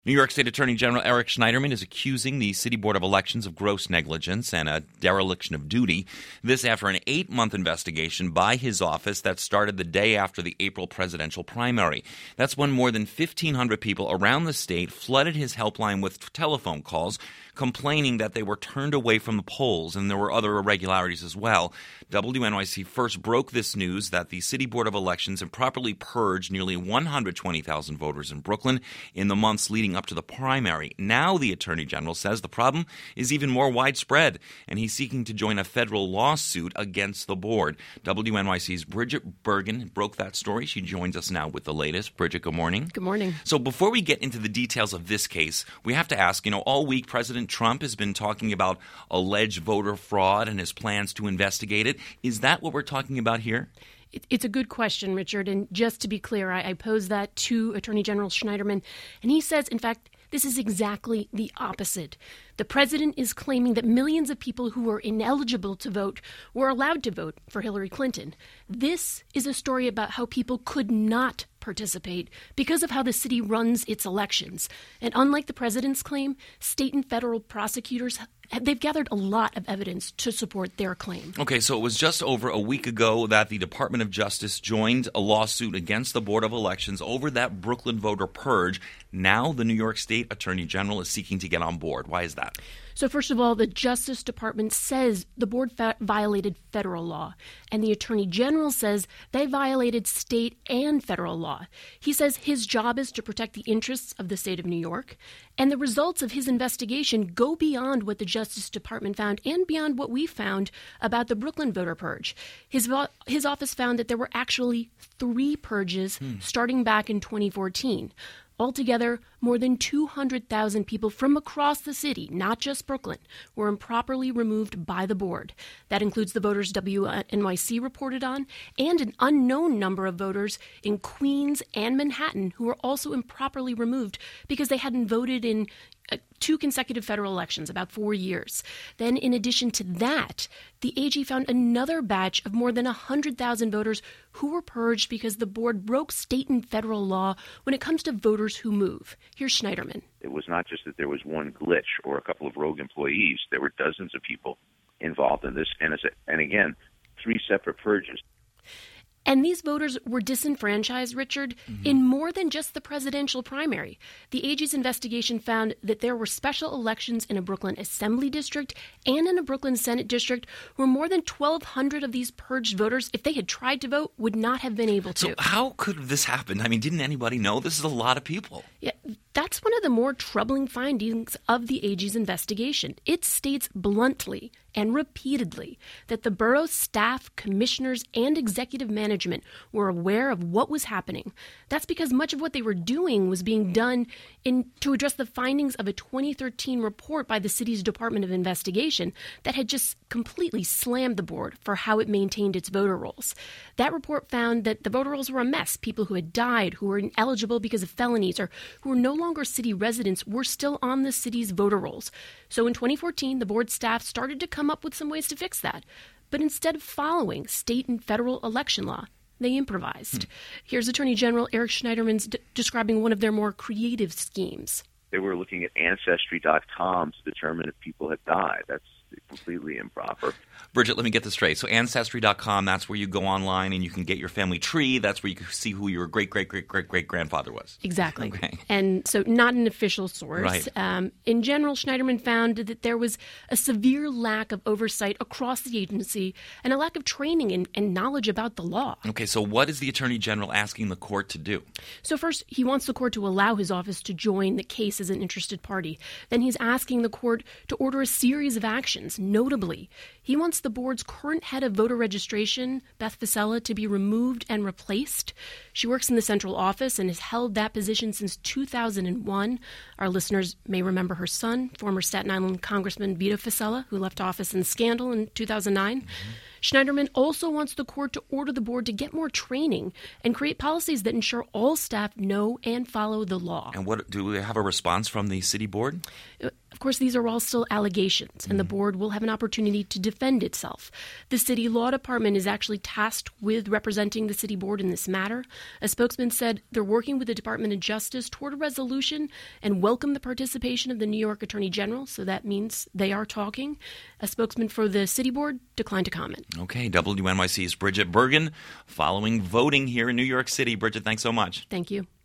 New York State Attorney General Eric Schneiderman is accusing the City Board of Elections of gross negligence and a dereliction of duty. This after an 8-month investigation by his office that started the day after the April presidential primary. That's when more than 1,500 people around the state flooded his helpline with telephone calls, complaining that they were turned away from the polls, and there were other irregularities as well. WNYC first broke this news that the City Board of Elections improperly purged nearly 120,000 voters in Brooklyn in the months leading up to the primary. Now the Attorney General says the problem is even more widespread, and he's seeking to join a federal lawsuit against the board. WNYC's Bridget Bergen broke that story. She joins us now with the latest. Bridget, good morning. Good morning. So before we get into the details of this case, we have to ask, all week President Trump has been talking about alleged voter fraud and his plans to investigate it. Is that what we're talking about here? It's a good question, Richard. And just to be clear, I posed that to Attorney General Schneiderman. And he says, in fact, this is exactly the opposite. The president is claiming that millions of people who were ineligible to vote were allowed to vote for Hillary Clinton. This is a story about how people could not participate because of how the city runs its elections. And unlike the president's claim, state and federal prosecutors, they've gathered a lot of evidence to support their claim. Okay, so it was just over a week ago that the Department of Justice joined a lawsuit against the Board of Elections over that Brooklyn voter purge. Now the New York State Attorney General is seeking to get on board. Why is that? So first of all, the Justice Department says the board violated federal law, and the Attorney General says they violated state and federal law. He says his job is to protect the interests of the state of New York, and the results of his investigation go beyond what the Justice Department found and beyond what we found about the Brooklyn voter purge. His office found that there were actually 3 purges starting back in 2014. Altogether, more than 200,000 people from across the city, not just Brooklyn, were improperly removed by the board. That includes the voters WNYC reported on and an unknown number of voters in Queens and Manhattan who were also improperly removed because they hadn't voted in 2 consecutive federal elections, about 4 years. Then, in addition to that, the AG found another batch of more than 100,000 voters who were purged because the board broke state and federal law when it comes to voters who move. Here's Schneiderman. It was not just that there was one glitch or a couple of rogue employees. There were dozens of people involved in this. And again, 3 separate purges. And these voters were disenfranchised, Richard, in more than just the presidential primary. The AG's investigation found that there were special elections in a Brooklyn Assembly District and in a Brooklyn Senate District where more than 1,200 of these purged voters, if they had tried to vote, would not have been able to. So how could this happen? I mean, didn't anybody know? This is a lot of people. Yeah, that's one of the more troubling findings of the AG's investigation. It states bluntly and repeatedly that the borough staff, commissioners, and executive management were aware of what was happening. That's because much of what they were doing was being done to address the findings of a 2013 report by the city's Department of Investigation that had just completely slammed the board for how it maintained its voter rolls. That report found that the voter rolls were a mess. People who had died, who were ineligible because of felonies, or who were no longer city residents were still on the city's voter rolls. So in 2014, the board staff started to come up with some ways to fix that. But instead of following state and federal election law, they improvised. Here's Attorney General Eric Schneiderman describing one of their more creative schemes. They were looking at Ancestry.com to determine if people had died. That's completely improper. Bridget, let me get this straight. So Ancestry.com, that's where you go online and you can get your family tree. That's where you can see who your great-great-great-great-great-grandfather was. Exactly. Okay. And so not an official source. Right. In general, Schneiderman found that there was a severe lack of oversight across the agency and a lack of training and knowledge about the law. Okay, so what is the Attorney General asking the court to do? So first, he wants the court to allow his office to join the case as an interested party. Then he's asking the court to order a series of actions. Notably, he wants the board's current head of voter registration, Beth Vasella, to be removed and replaced. She works in the central office and has held that position since 2001. Our listeners may remember her son, former Staten Island Congressman Vito Vasella, who left office in scandal in 2009. Schneiderman also wants the court to order the board to get more training and create policies that ensure all staff know and follow the law. And what do we have a response from the city board? Of course, these are all still allegations, and the board will have an opportunity to defend itself. The city law department is actually tasked with representing the city board in this matter. A spokesman said they're working with the Department of Justice toward a resolution and welcome the participation of the New York Attorney General, so that means they are talking. A spokesman for the city board declined to comment. Okay, WNYC's Bridget Bergen following voting here in New York City. Bridget, thanks so much. Thank you.